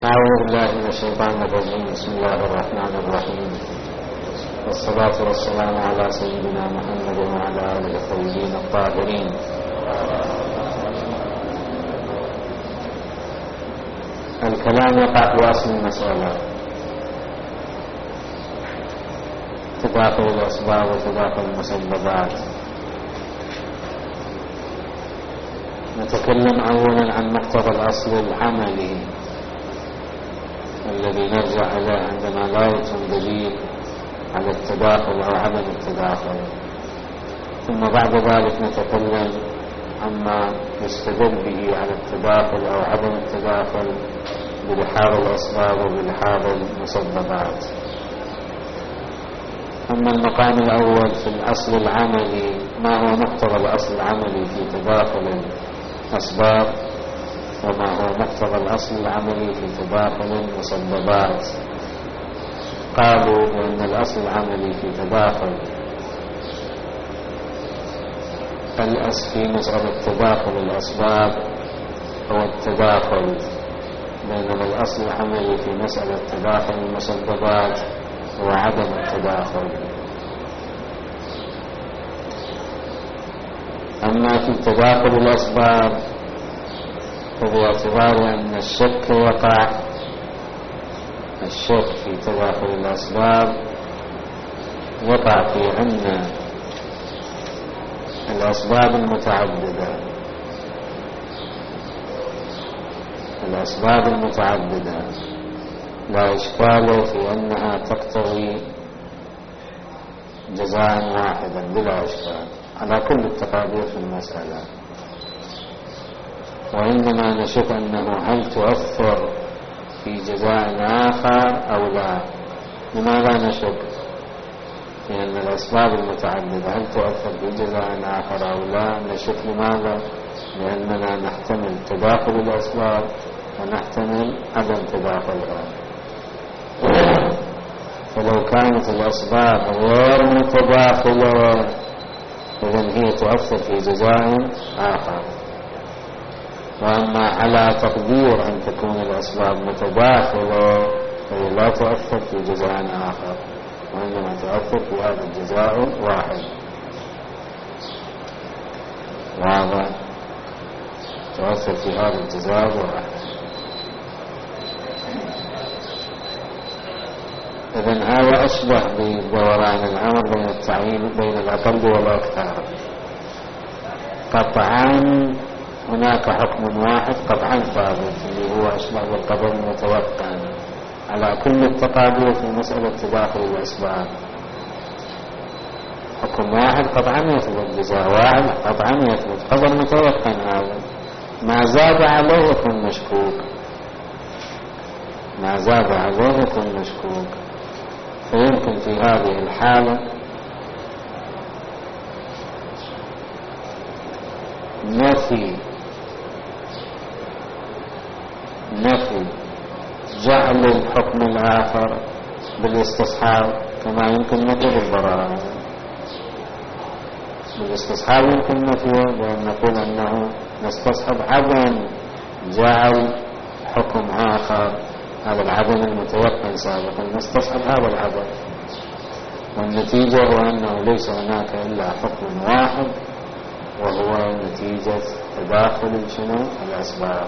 أعوذ بالله من الشيطان الرجيم. بسم الله الرحمن الرحيم، والصلاة والسلام على سيدنا محمد وعلى آله الطيبين الطاهرين. الكلام يقع في أصل المسألة، تداخل الأسباب وتداخل المسببات. نتكلم أولا عن مقتضى الأصل العملي الذي نرجع إليه عندما لا يتم دليل على التداخل أو عدم التداخل، ثم بعد ذلك نتكلم عما يستدل به على التداخل أو عدم التداخل بلحاظ الأسباب وبلحاظ المسببات. أما المقام الأول في الأصل العملي، ما هو مقتضى الأصل العملي في تداخل الأسباب، وما هو مقتضى الأصل العملي في تداخل المسببات. قالوا بأن الأصل العملي في تداخل في مسألة تداخل الأسباب هو التداخل، بينما الأصل العملي في مسألة تداخل المسببات هو عدم التداخل. أما في تداخل الأسباب فباعتبار أن الشك في تداخل الأسباب يقع في أن الأسباب المتعددة لا إشكال في أنها تقتضي جزاء واحدا بلا إشكال على كل التقادير في المسألة، وإنما نشك أنه هل تؤثر في جزاء آخر أو لا. لماذا نشك في أن الأسباب المتعددة هل تؤثر في جزاء آخر أو لا؟ نشك لماذا؟ لأننا نحتمل تداخل الأسباب ونحتمل عدم تداخلها. فلو كانت الأسباب غير متداخلة إذن هي تؤثر في جزاء آخر. وأما على تقدير أن تكون الأسباب متداخلة فهي لا تؤثر في جزاء آخر، وإنما تؤثر في هذا الجزاء واحد. واضح؟ تؤثر في هذا الجزاء واحد. إذن هذا أشبه بدوران الأمر بين التعيين بين الأقل والأكثر. قطعا هناك حكم واحد قطعا ثابت اللي هو أشبه بالقدر المتوقع على كل التقادير في مسألة تداخل الأسباب. حكم واحد قطعا يثبت، جزاء واحد قطعا يثبت، قدر متوقع. هذا ما زاد عليه يكون مشكوك، فيمكن في هذه الحالة نفي جعل الحكم الآخر بالاستصحاب، كما يمكن نفي بالبراءة. بالاستصحاب يمكن نفيه بأن نقول أنه نستصحب عدم جعل حكم آخر، هذا العدم المتيقن سابقا نستصحب هذا العدم، والنتيجة هو أنه ليس هناك إلا حكم واحد وهو نتيجة تداخل الأسباب.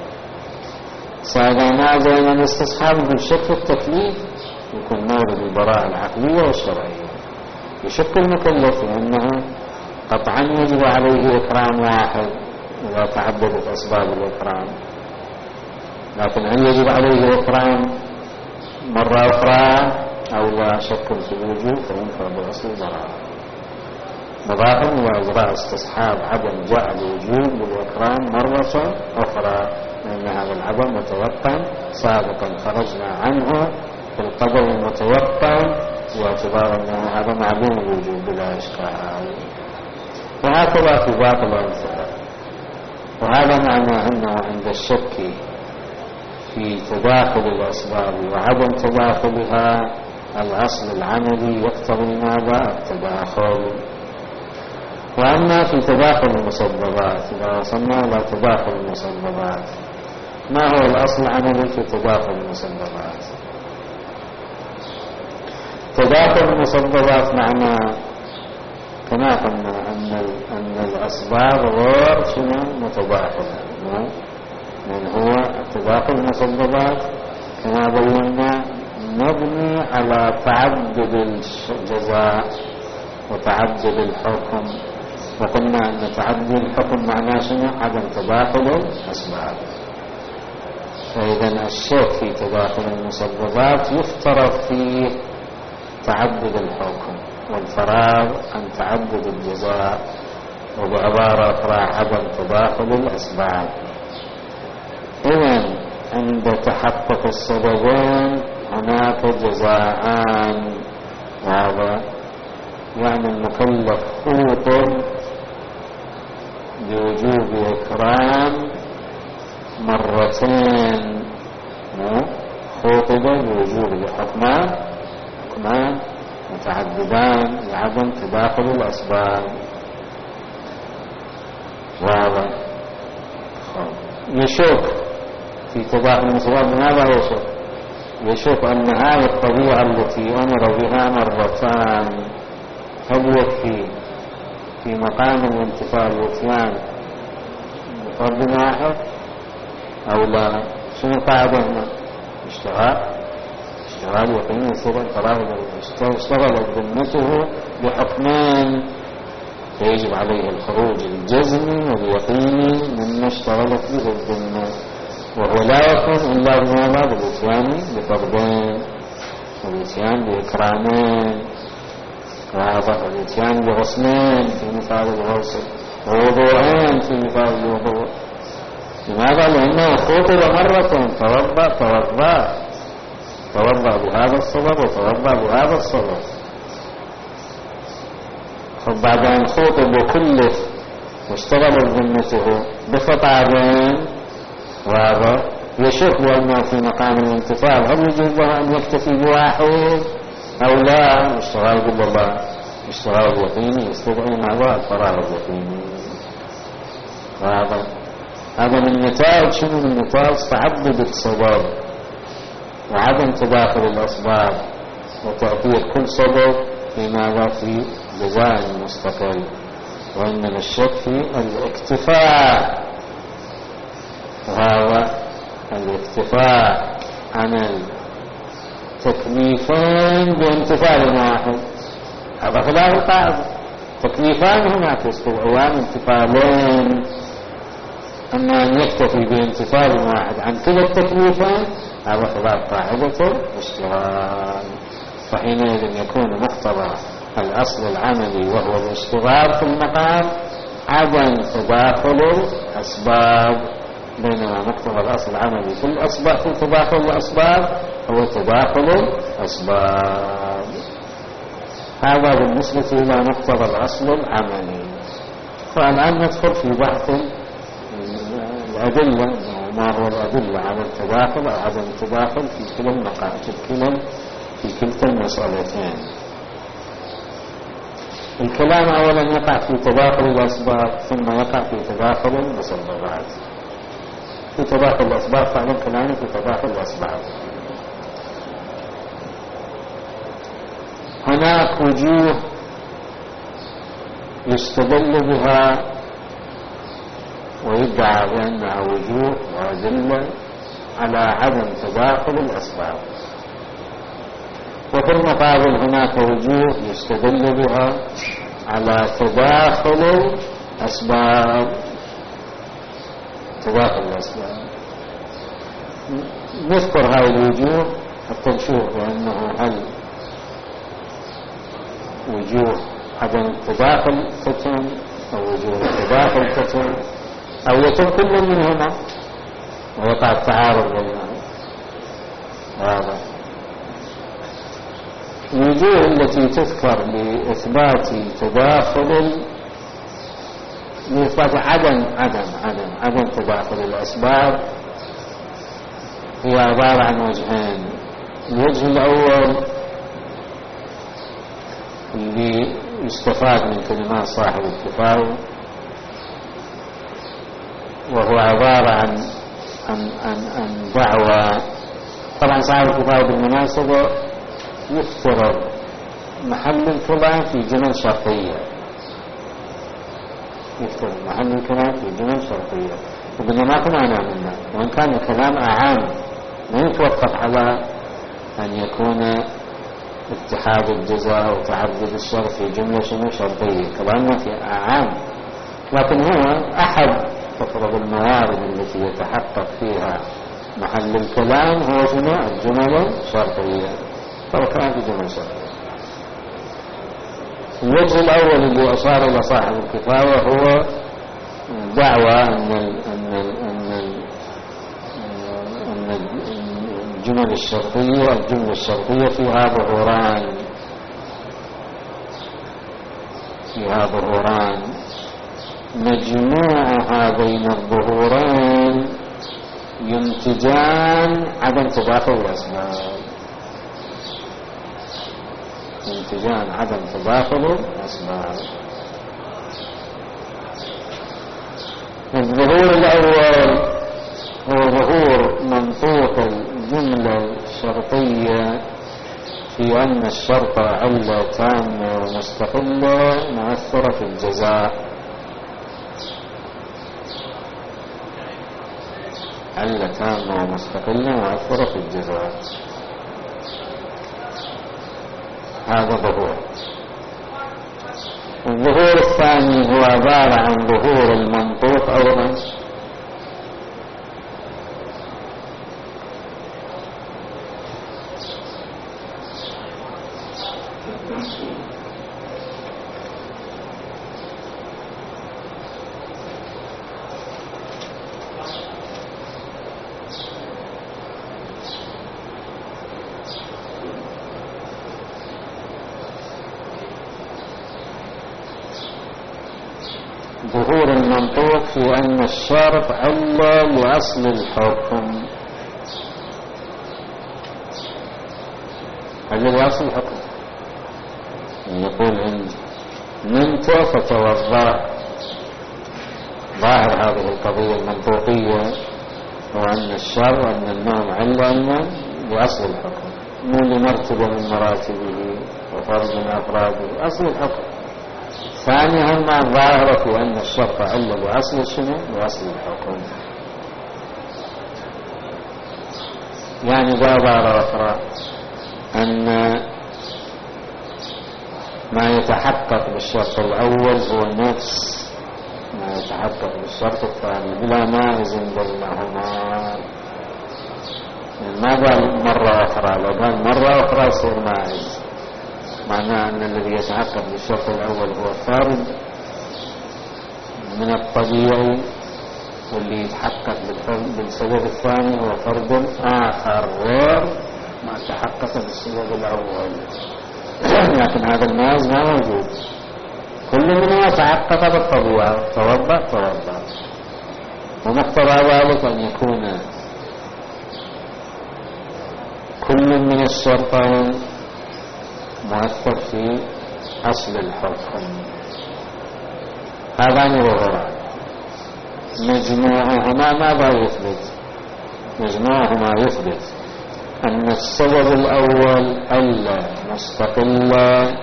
فإذا نازل من استصحاب بالشك التكليف يكون مورد البراءة العقلية والشرعية. يشك المكلف لأنه قطعا يجب عليه إكرام واحد إذا تعددت أسباب الإكرام، لكن هل يجب عليه إكرام مرة أخرى أو لا شك في الوجوب، فينفع بأصل البراءة. مضافا إلى إجراء استصحاب عدم جعل الوجوب بالإكرام مرة أخرى، لأن هذا العدم متوقع سابقا خرجنا عنه في القدر المتوقع باعتبار أنه هذا معلوم الوجوب بلا إشكال. وهكذا في باقي الأمثلة. وهذا معنى أنه عند الشك في تداخل الأسباب وعدم تداخلها الأصل العملي يقتضي ماذا؟ التداخل. وأما في تداخل المسببات، إذا وصلنا إلى تداخل المسببات ما هو الأصل العملي في تداخل المسببات؟ تداخل المسببات معناه كما قلنا أن الأسباب غير متداخلة. من هو تداخل المسببات كما بينا مبني على تعدد الجزاء وتعدد الحكم، وقلنا أن تعدد الحكم معناه شنو؟ عدم تداخل الأسباب. فإذا الشك في تداخل المسببات يفترض فيه تعدد الحكم والفراغ عن تعدد الجزاء، وبعبارة أخرى عدم تداخل الأسباب. إذن عند تحقق السببين هناك جزاءان، وهذا يعني المكلف خوطب بوجوب إكرام مرتين، خوطب بوجوب حكمان متعددان لعدم تداخل الأسباب. وهذا يشك في تداخل الأسباب. ماذا يشك؟ يشك أن هذه الطبيعة التي أمر بها مرتان هل يكفي في مقام الانتفاع الوتيان بفرد واحد أو لا؟ شنو القاعدة هنا؟ اشتغال يقين يصير الفراغ اشتغلت ذمته بحكمان، فيجب عليه الخروج الجزمي واليقيني مما اشتغلت به الذمة، وهو لا يكون إلا بماذا؟ بالإتيان بفرضين، والإتيان بإكرامين، والإتيان بغسلين في مثال الغسل، ووضوءين في مثال الوضوء. لماذا؟ لأنه خطب مرة توضأ بهذا السبب وتوضأ بهذا السبب. بعد أن خطب وكلف واشتغل ذمته بخطابين، وهذا يشك بأنه في مقام الانتفاع هل يجوز له أن يكتفي بواحد أو لا؟ اشتغال بالله، اشتغال اليقيني يستدعي ماذا؟ الفراغ اليقيني. هذا من نتائج شنو؟ من نتائج تعدد السبب وعدم تداخل الأسباب وتأثير كل سبب في ماذا؟ في جزاء مستقل. وإنما الشك في الاكتفاء، وهذا الاكتفاء عن التكليفين بامتثال واحد. هذا خلاف القاعدة. تكليفان هناك يستدعيان امتثالين، أما أن يكتفي بامتثال واحد عن كلا التكليفين هذا خلاف قاعدة الاشتغال. فحينئذ يكون مقتضى الأصل العملي وهو الاشتغال في المقام عدم تداخل الأسباب، بينما مقتضى الأصل العملي في الأسباب في تداخل الأسباب هو تداخل الأسباب. هذا بالنسبة إلى مقتضى الأصل العملي. فالآن ندخل في بحث الأدلة، ما هو الأدلة على التداخل أو عدم التداخل في كلا المقام في كلتا المسألتين. الكلام أولا يقع في تداخل الأسباب، ثم يقع في تداخل المسببات. في تداخل الأسباب فعلا كلامي في تداخل الأسباب. هناك وجوه يستدل بها ويدعى بأنها وجوه وأدلة على عدم تداخل الأسباب، وفي المقابل هناك وجوه يستدل بها على تداخل الأسباب. نذكر هذه الوجوه حتى نشوف بأنه هل وجوه عدم تداخل تتم أو وجوه تداخل تتم أو يتم كل منهما ويقع التعارض بينهم. هذا الوجوه التي تذكر لإثبات عدم تداخل الأسباب هي عبارة عن وجهين. الوجه الأول اللي يستفاد من كلمات صاحب الكفاية، وهو عبارة عن عن دعوى. طبعا صاحب الكفاية بالمناسبة يفترض محل الكلام في جمل شرطية، يفترض محل الكلام في جمل شرطية، وقلنا ماكو معنى منه، وإن كان الكلام أعام ما يتوقف على أن يكون اتحاد الجزاء وتعدد الشرط في جملة شرطية، كلامنا في أعام، لكن هو أحد تفرض الموارد التي يتحقق فيها محل الكلام هو الجمل الشرطية، فكان في جمل شرطية. الوجه الأول اللي أشار إلى صاحب الكفاية هو دعوى أن الجمل الشرطية فيها ظهوران، مجموع هذين الظهورين ينتجان عدم تداخل الأسباب، الظهور الأول هو ظهور منطوق الجملة الشرطية في أن الشرط علة تامة ومستقلة مؤثرة في الجزاء، علة تامة ومستقلة مؤثرة في الجزاء، هذا ظهور. الظهور الثاني هو عبارة عن ظهور المنطوق أولا ظهور المنطوق في أن الشرط علة لأصل الحكم، علة لأصل الحكم، يقول عند نمت فتوضأ، ظاهر هذه القضية المنطوقية هو أن الشرط وأن النوم علة لأصل الحكم، مو لمرتبة من مراتبه وفرد من أفراده، أصل الحكم. ثانيا ما ظاهر في أن الشرط علة لأصل الشنو؟ لأصل الحكم. يعني بعبارة أخرى أن ما يتحقق بالشرط الأول هو نفس ما يتحقق بالشرط الثاني بلا مائز بينهما. ما قال مرة أخرى، لو قال مرة أخرى يصير مائز، معناه أن الذي يتحقق بالشرط الأول هو فرد من الطبيعي، واللي يتحقق بالسبب الثاني هو فرد آخر غير ما تحقق بالسبب الأول. لكن هذا المائز ما موجود، كل منها تحقق بالطبيعة، توضأ، ومقتضى ذلك أن يكون كل من الشرطين مؤثر في أصل الحكم. هذان ظهوران مجموعهما ماذا يثبت؟ مجموعهما يثبت أن السبب الأول علة مستقلة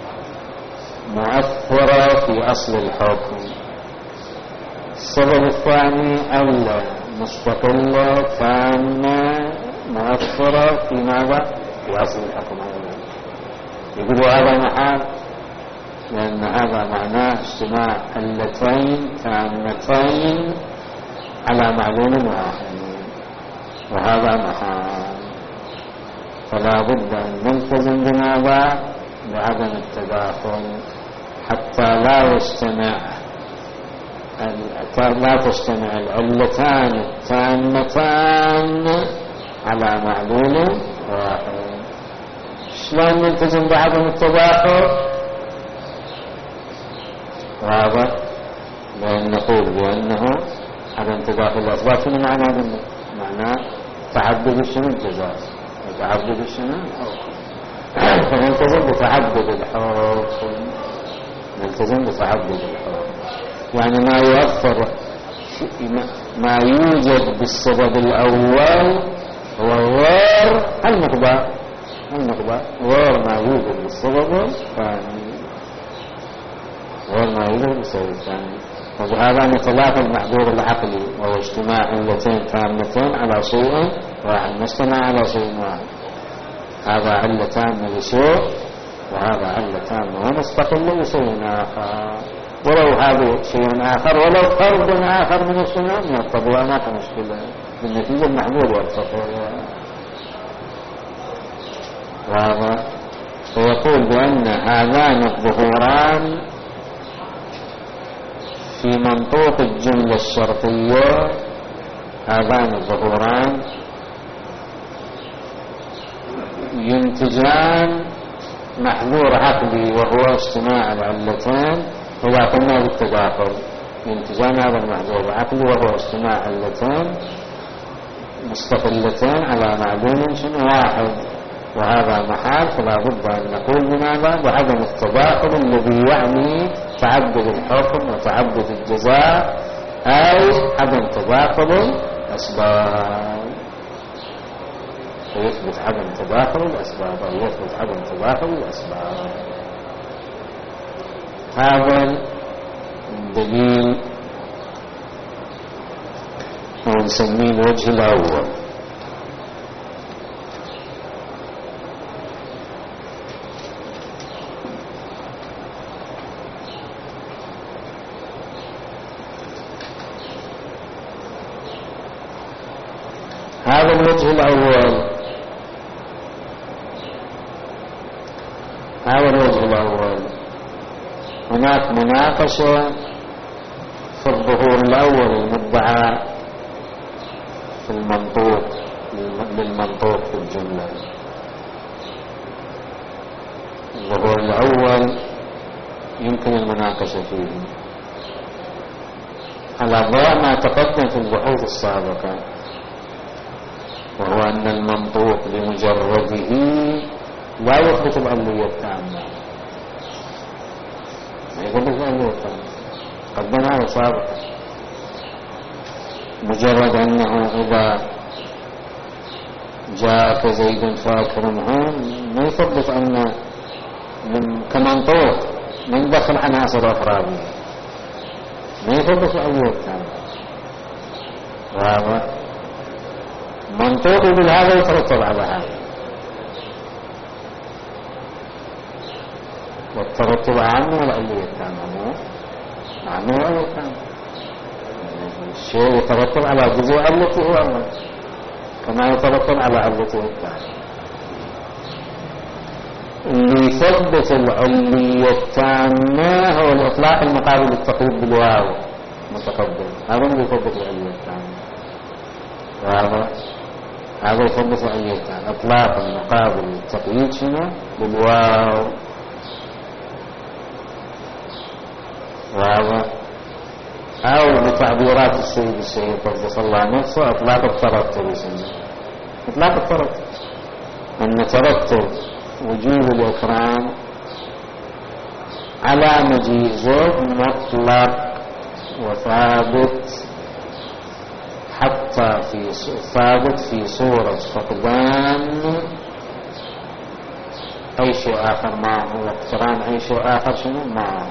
مؤثرة في أصل الحكم، السبب الثاني علة مستقلة تامة مؤثرة في ماذا؟ في أصل الحكم. يقولوا هذا محال، لأن هذا معناه اجتماع علتين تامتين على معلوم واحد، وهذا محال. فلا بد أن نلتزم بماذا؟ بعدم التداخل، حتى لا تجتمع العلتان التامتان على معلوم واحد. شلون نلتزم بعدم التداخل؟ واضح، بأن نقول بأنه عدم تداخل الأسباب شنو معناه؟ معناه تعدد الشنو؟ الجزاء، وتعدد الشنو؟ الحكم. فنلتزم بتعدد الحكم، يعني ما يؤثر ما يوجد بالسبب الأول هو غير المقدار غير ما يوجد بالسبب الثاني وبهذا نتلافى المحظور العقلي وهو اجتماع علتين تامتين على شيء واحد، ما اجتمع على شيء واحد. هذا علة تامة لشيء وهذا علة تامة ومستقلة لشيء آخر، ولو هذا شيء آخر ولو فرد آخر من السنة من الطبيعة ما في مشكلة، بالنتيجة المحظور والفقر. وهذا فيقول بأن هذان الظهوران في منطوق الجملة الشرطية، هذان الظهوران ينتجان محظور عقلي وهو اجتماع العلتين. إذا قلنا بالتداخل ينتجان هذا المحظور العقلي وهو اجتماع علتين مستقلتين على معلوم واحد، وهذا محال، فلا بد أن نقول بماذا؟ بعدم التداخل الذي يعني تعدد الحكم وتعدد الجزاء، أي عدم تداخل الأسباب. فيثبت عدم تداخل الأسباب أو يثبت عدم تداخل الأسباب. هذا الدليل ونسميه الوجه الأول. هذا الوجه الأول، هذا الوجه الأول. هناك مناقشة في الظهور الأول المدعى في المنطوق للمنطوق في الجملة. الظهور الأول يمكن المناقشة فيه على ضوء ما تقدم في البحوث السابقة، وهو أن المنطوق بمجرده لا يثبت العلية التامة، ما يثبت العلية التامة، قدمها سابقا. مجرد أنه إذا جاءك زيد فاكر هون ما يثبت أن كمنطوق من دخل عناصر أفرادية، ما يثبت العلية التامة. وهذا منطوق بالهذا يترتب على هذا، والترتب عنه العلية التامة، عنه العلية التامة. الشيء يترتب على جزء علته هو كما يترتب على علته التامة. اللي يثبت العلية التامة هو الإطلاق المقابل للتقييد بالواو متقدم، هذا اللي يثبت العلية التامة. هذا يثبت العلية التامة، إطلاق المقابل للتقييد شنو؟ بالواو. وهذا أو بتعبيرات السيد قدس الله نفسه إطلاق الترتب يسمى إطلاق الترتب، أن ترتب وجوب الإكرام على مجيء زوج مطلق وثابت، حتى ثابت في صورة فقدان أي شيء آخر معه، واقتران أي شيء آخر شنو معه،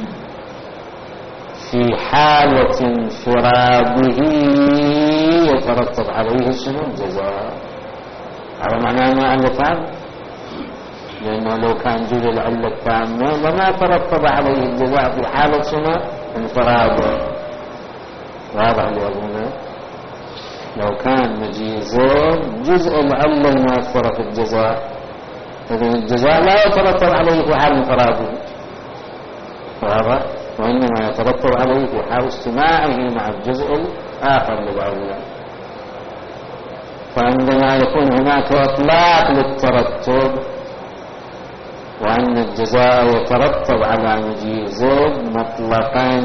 في حالة انفراده يترتب عليه شنو الجزاء. هذا معناه أنه علة تامة، لأنه لو كان جزء العلة التامة لما ترتب عليه الجزاء في حالة شنو انفراده. واضح لأبونا؟ لو كان مجيء زوج جزء العلة المؤثرة في الجزاء، إذن الجزاء لا يترتب عليه في حال انفراده، واضح؟ وإنما يترتب عليه في حال اجتماعه مع الجزء الآخر للعلة. فعندما يكون هناك إطلاق للترتب وأن الجزاء يترتب على مجيء زوج مطلقا،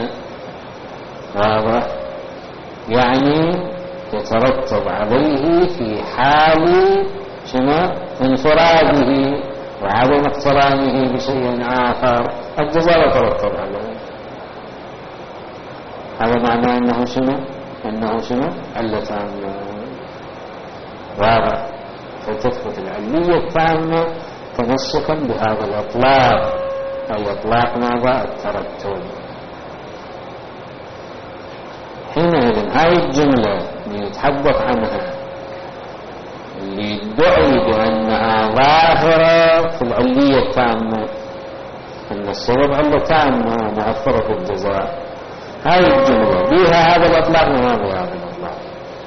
واضح؟ يعني يترتب عليه في حال شنو انفراده وعدم اقترانه بشيء آخر، الجزاء يترتب عليه. هذا معناه أنه شنو علة تامة. واضح. فتثبت العلية التامة تمسكا بهذا الإطلاق، أي إطلاق ماذا؟ الترتب. حينئذ هاي الجملة اللي يتحدث عنها اللي يدعي بأنها ظاهرة في العلية التامة، أن السبب علة تامة مؤثرة في الجزاء، هاي الجملة بيها هذا الإطلاق وما بيها هذا الإطلاق.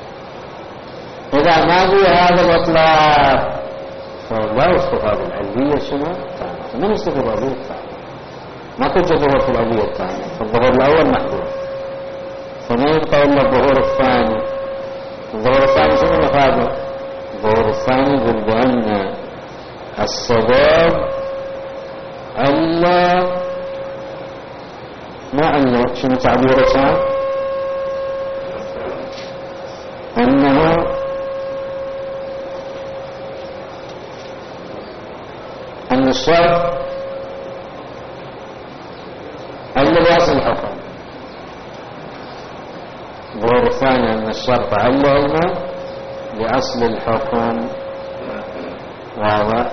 إذا ما بيها هذا الإطلاق فلا يستفاد العلية شنو؟ تامة. من يستفاد العلية التامة؟ ما كنت ظهور في العلية التامة، فالظهور الأول محدود، فما يبقى إلا الظهور الثاني. الظهور الثاني شنو مفاده؟ الظهور الثاني يقول بأن السبب ألا ما ألا شنو تعبيره كان؟ أنه أن الشرط ألا بأصل الحكم. الظهور الثاني أن الشرط ألا لأصل الحكم. واضح.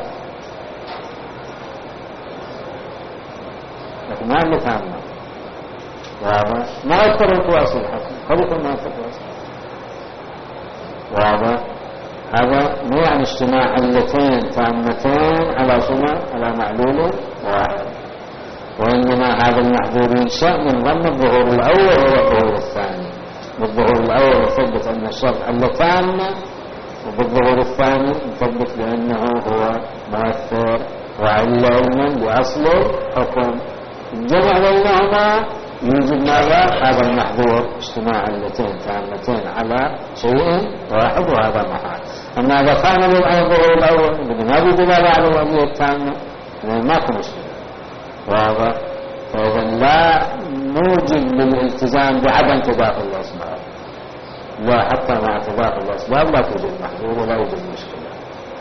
لكن ما اللي تامة. واضح. ما يضطر في أصل الحكم، خلقوا ما يضطر في أصل الحكم. واضح. هذا مو يعني اجتماع علتين تامتين على شنو؟ على معلول واحد، وإنما هذا المحظور ينشأ من ضمن الظهور الأول والظهور الثاني. بالظهور الأول نثبت أن الشرط علة تامة، وبالظهور الثاني نثبت بأنه هو مؤثر وعلة علما بأصل الحكم. الجمع بينهما يوجد ماذا؟ هذا المحظور اجتماع علتين تامتين على شيء واحد، وهذا محال. أما إذا كان بالظهور الأول ما بدلالة على العلية التامة ما كان مشكلة. واضح. فإذا لا نوجد للالتزام بعدم تداخل الأسباب، لا حتى مع تداخل الأسباب لا توجد محظور ولا يوجد مشكلة.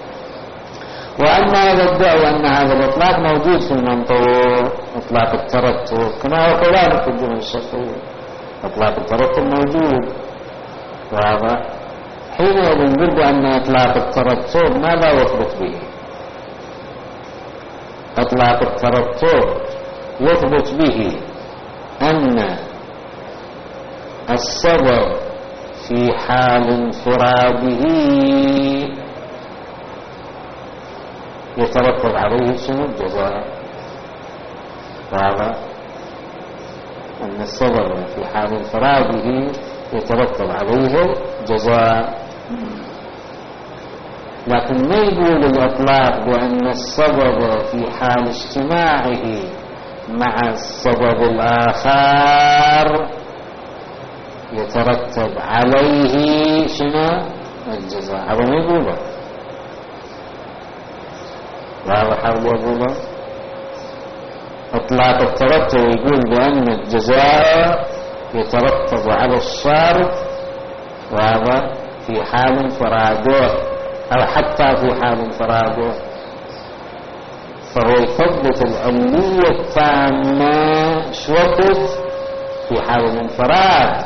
وأما إذا ادعوا أن هذا الإطلاق موجود في المنطوق، إطلاق الترتب كما هو كذلك في الجمل الشرطية، إطلاق الترتب موجود. واضح. حينئذ نقول أن إطلاق الترتب ماذا يثبت به؟ إطلاق الترتب يثبت به أن السبب في حال انفراده يترتب عليه شنو؟ الجزاء. واضح. أن السبب في حال انفراده يترتب عليه جزاء. لكن ما يقول الإطلاق بأن السبب في حال اجتماعه مع السبب الآخر يترتب عليه شنو؟ الجزاء. هذا ما يقوله. واضح حاول يقوله. إطلاق الترتب يقول بأن الجزاء يترتب على الشرط، واضح، في حال انفراده أو حتى في حال انفراده، فهو يثبت العلية التامة شوكت في حال الانفراد،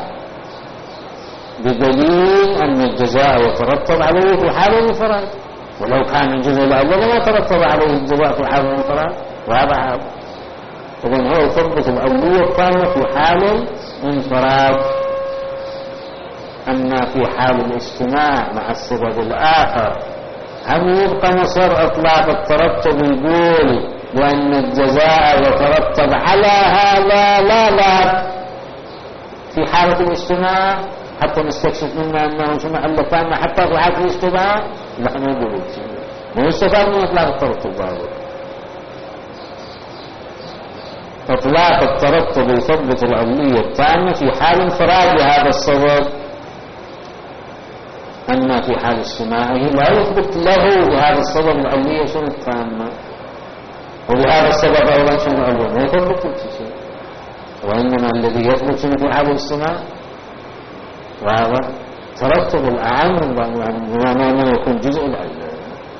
بدليل أن الجزاء يترتب عليه في حال الانفراد، ولو كان الجزء الأول ما ترتب عليه الجزاء في حال الانفراد. وهذا إذن هو يثبت العلية التامة في حال الانفراد. أما في حال الاجتماع مع السبب الآخر هم يبقى مصر إطلاق الترتب يقول بأن الجزاء يترتب على هذا لا في حالة الاجتماع، حتى نستكشف منا أنه شنو علة تامة حتى في حالة الاجتماع. لا ما يقولون ما يستفاد من إطلاق الترتب هذا. إطلاق الترتب يثبت العلية التامة في حال انفراد هذا السبب، أما في حال اجتماعه لا يثبت له بهذا السبب العلية شنو التامة، وبهذا السبب أولا شنو العلية ما يثبت شيء، وإنما الذي يثبت شنو في حال الاجتماع. وهذا ترتب الأعم أنه يكون جزء العلة،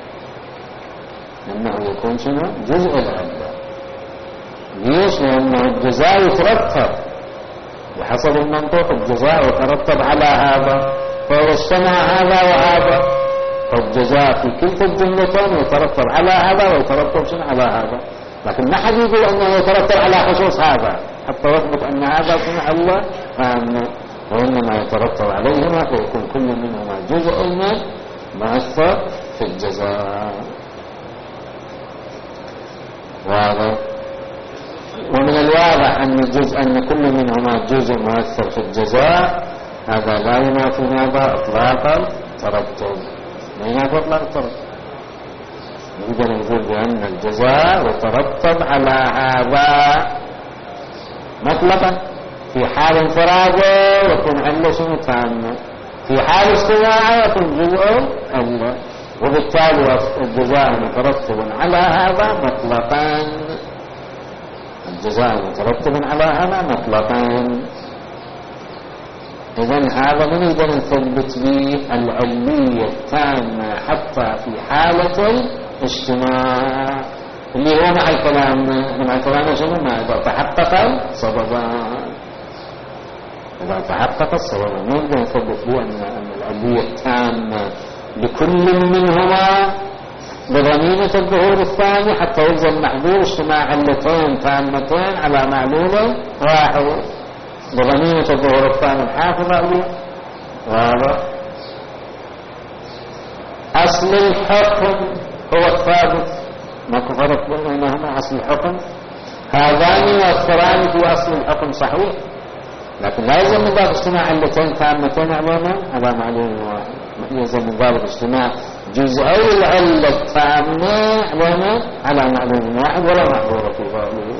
أنه يكون شنو جزء العلة. ليش؟ لأن الجزاء يترتب بحسب المنطوق الجزاء يترتب على هذا، فإذا اجتمع هذا وهذا فالجزاء في كلتا الجملتين يترتب على هذا ويترتب شنو على هذا، لكن ما حد يقول أنه يترتب على خصوص هذا حتى يثبت أن هذا شنو علة عامة، وإنما يترتب عليهما فيكون كل منهما جزء من مؤثر في الجزاء. واضح؟ ومن الواضح أن كل منهما جزء مؤثر في الجزاء، هذا لا ينافي ماذا؟ إطلاق الترتب، لا ينافي إطلاق الترتب. إذا نقول بأن الجزاء يترتب على هذا مطلقا، في حال انفراده يكون علة شنو تامة، في حال اجتماعه يكون جزء علة، وبالتالي الجزاء مترتب على هذا مطلقا، الجزاء مترتب على هذا مطلقا. إذن هذا من يقدر نثبت به العلمية التامة حتى في حالة الاجتماع، اللي هو مع الكلام شنو؟ ما إذا تحقق السببان، إذا تحقق السببان نقدر نثبت به أن العلمية التامة لكل منهما بضمينة الظهور الثاني حتى يلزم محذور اجتماع علتين تامتين على معلول واحد، بضمينة الظهور الثاني الحافظ عليه. واضح؟ أصل الحكم هو الثابت، ما كفرت بينهما أصل الحكم، هذان يؤثران في أصل الحكم صحيح، لكن لا يلزم من ذلك اجتماع علتين تامتين على معلول واحد، يلزم من ذلك اجتماع جزئي العلة التامة على معلول واحد ولا محظور في ذلك،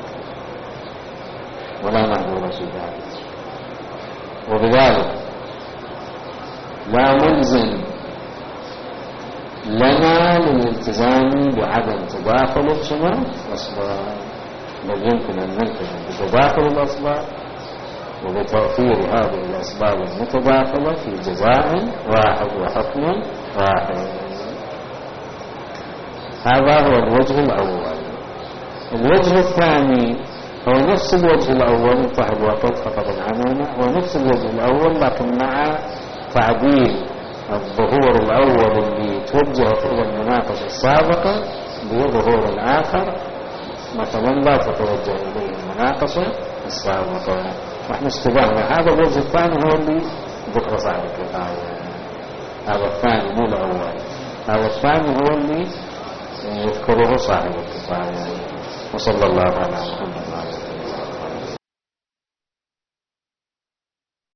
ولا محظور في ذلك. وبذلك لا ملزم لنا للالتزام بعدم تداخل شنو الأسباب، بل يمكن أن نلتزم بتداخل الأسباب وبتوفير هذه الأسباب المتداخلة في جزاء واحد وحكم واحد. هذا هو الوجه الأول. الوجه الثاني هو نفس الوجه الأول، انتهى الوقت فقد العنانة، هو نفس الوجه الأول لكن مع تعديل الظهور الأول اللي توجهت إلى المناقشة السابقة بظهور الآخر، مثلا لا تتوجه إليه المناقشة السابقة. نحن استبعنا هذا الوجه الثاني هو اللي ذكر صاحب الكفاية، هذا الثاني مو الأول، هذا الثاني هو اللي يذكره صاحب الكفاية. وصلى الله على محمد.